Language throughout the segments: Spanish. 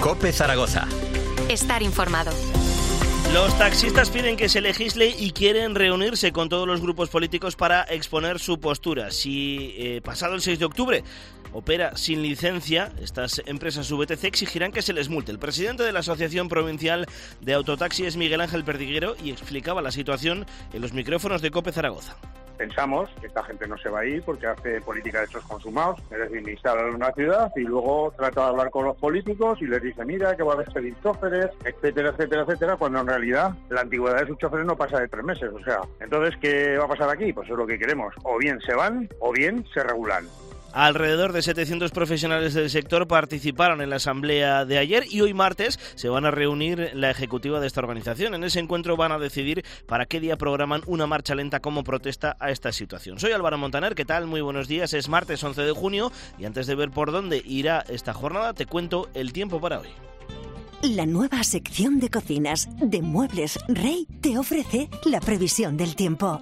COPE Zaragoza. Estar informado. Los taxistas piden que se legisle y quieren reunirse con todos los grupos políticos para exponer su postura. Si pasado el 6 de octubre opera sin licencia, estas empresas VTC exigirán que se les multe. El presidente de la Asociación Provincial de Autotaxi es Miguel Ángel Perdiguero y explicaba la situación en los micrófonos de COPE Zaragoza. Pensamos que esta gente no se va a ir porque hace política de hechos consumados, es decir, instalan una ciudad y luego trata de hablar con los políticos y les dice, mira, que va a despedir choferes, etcétera, etcétera, etcétera, cuando en realidad la antigüedad de sus choferes no pasa de 3 meses. O sea, entonces, ¿qué va a pasar aquí? Pues es lo que queremos. O bien se van o bien se regulan. Alrededor de 700 profesionales del sector participaron en la asamblea de ayer y hoy martes se van a reunir la ejecutiva de esta organización. En ese encuentro van a decidir para qué día programan una marcha lenta como protesta a esta situación. Soy Álvaro Montaner, ¿qué tal? Muy buenos días. Es martes 11 de junio y antes de ver por dónde irá esta jornada, te cuento el tiempo para hoy. La nueva sección de cocinas de Muebles Rey te ofrece la previsión del tiempo.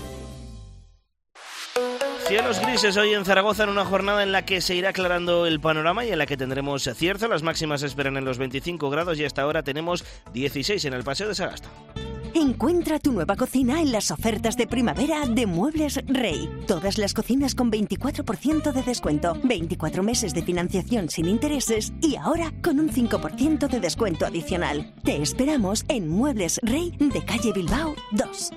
Cielos grises hoy en Zaragoza en una jornada en la que se irá aclarando el panorama y en la que tendremos cierzo. Las máximas se esperan en los 25 grados y hasta ahora tenemos 16 en el Paseo de Sagasta. Encuentra tu nueva cocina en las ofertas de primavera de Muebles Rey. Todas las cocinas con 24% de descuento, 24 meses de financiación sin intereses y ahora con un 5% de descuento adicional. Te esperamos en Muebles Rey de calle Bilbao 2.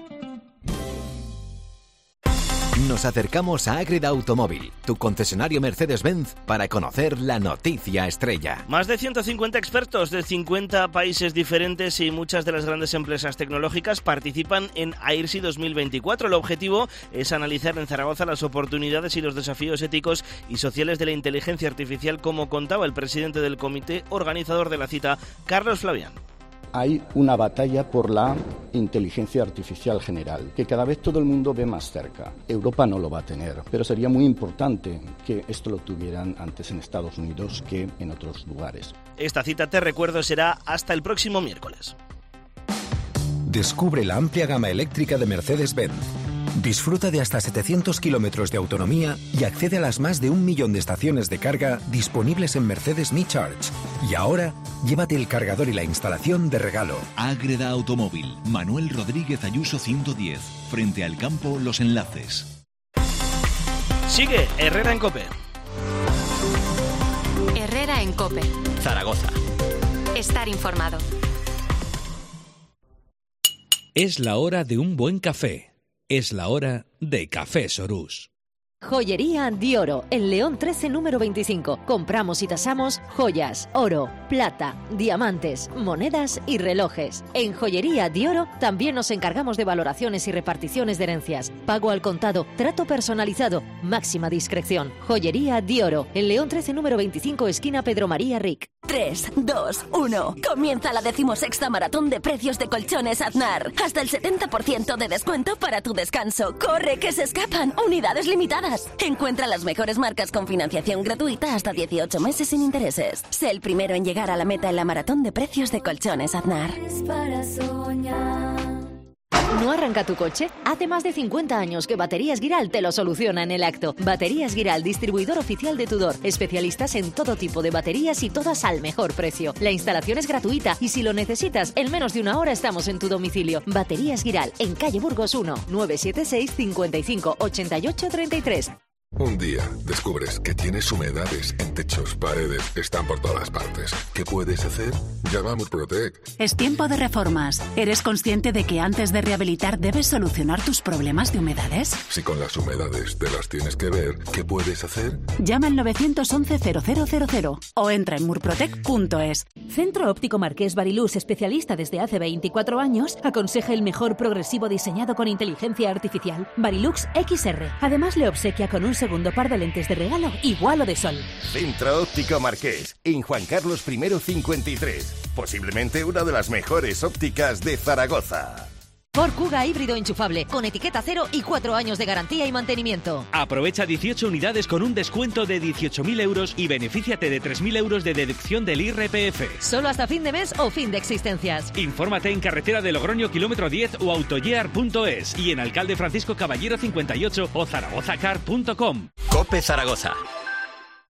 Nos acercamos a Ágreda Automóvil, tu concesionario Mercedes-Benz, para conocer la noticia estrella. Más de 150 expertos de 50 países diferentes y muchas de las grandes empresas tecnológicas participan en AIRSI 2024. El objetivo es analizar en Zaragoza las oportunidades y los desafíos éticos y sociales de la inteligencia artificial, como contaba el presidente del comité organizador de la cita, Carlos Flavián. Hay una batalla por la inteligencia artificial general, que cada vez todo el mundo ve más cerca. Europa no lo va a tener, pero sería muy importante que esto lo tuvieran antes en Estados Unidos que en otros lugares. Esta cita, te recuerdo, será hasta el próximo miércoles. Descubre la amplia gama eléctrica de Mercedes-Benz. Disfruta de hasta 700 kilómetros de autonomía y accede a las más de 1 millón de estaciones de carga disponibles en Mercedes Me Charge. Y ahora, llévate el cargador y la instalación de regalo. Ágreda Automóvil, Manuel Rodríguez Ayuso 110, frente al campo Los Enlaces. Sigue Herrera en COPE. Herrera en COPE. Zaragoza. Estar informado. Es la hora de un buen café. Es la hora de Café Sorús. Joyería Dioro, en León 13, número 25. Compramos y tasamos joyas, oro, plata, diamantes, monedas y relojes. En Joyería Dioro también nos encargamos de valoraciones y reparticiones de herencias. Pago al contado, trato personalizado, máxima discreción. Joyería Dioro, en León 13, número 25, esquina Pedro María Ric. 3, 2, 1. Comienza la 16ª maratón de precios de colchones Aznar. Hasta el 70% de descuento para tu descanso. ¡Corre, que se escapan! Unidades limitadas. Encuentra las mejores marcas con financiación gratuita hasta 18 meses sin intereses. Sé el primero en llegar a la meta en la maratón de precios de colchones Aznar. ¿No arranca tu coche? Hace más de 50 años que Baterías Guiral te lo soluciona en el acto. Baterías Guiral, distribuidor oficial de Tudor. Especialistas en todo tipo de baterías y todas al mejor precio. La instalación es gratuita y si lo necesitas, en menos de 1 hora estamos en tu domicilio. Baterías Guiral, en calle Burgos 1, 976 55 88 33. Un día descubres que tienes humedades en techos, paredes, están por todas partes. ¿Qué puedes hacer? Llama a Murprotec. Es tiempo de reformas. ¿Eres consciente de que antes de rehabilitar debes solucionar tus problemas de humedades? Si con las humedades te las tienes que ver, ¿qué puedes hacer? Llama al 911-0000 o entra en murprotec.es. Centro Óptico Marqués Barilux, especialista desde hace 24 años, aconseja el mejor progresivo diseñado con inteligencia artificial, Barilux XR. Además le obsequia con un segundo par de lentes de regalo igual o de sol. Centro Óptico Marqués, en Juan Carlos I 53. Posiblemente una de las mejores ópticas de Zaragoza. Ford Kuga híbrido enchufable, con etiqueta 0 y 4 años de garantía y mantenimiento. Aprovecha 18 unidades con un descuento de 18.000 euros y benefíciate de 3.000 euros de deducción del IRPF. Solo hasta fin de mes o fin de existencias. Infórmate en carretera de Logroño, kilómetro 10 o autoyear.es y en Alcalde Francisco Caballero 58 o zaragozacar.com. COPE Zaragoza.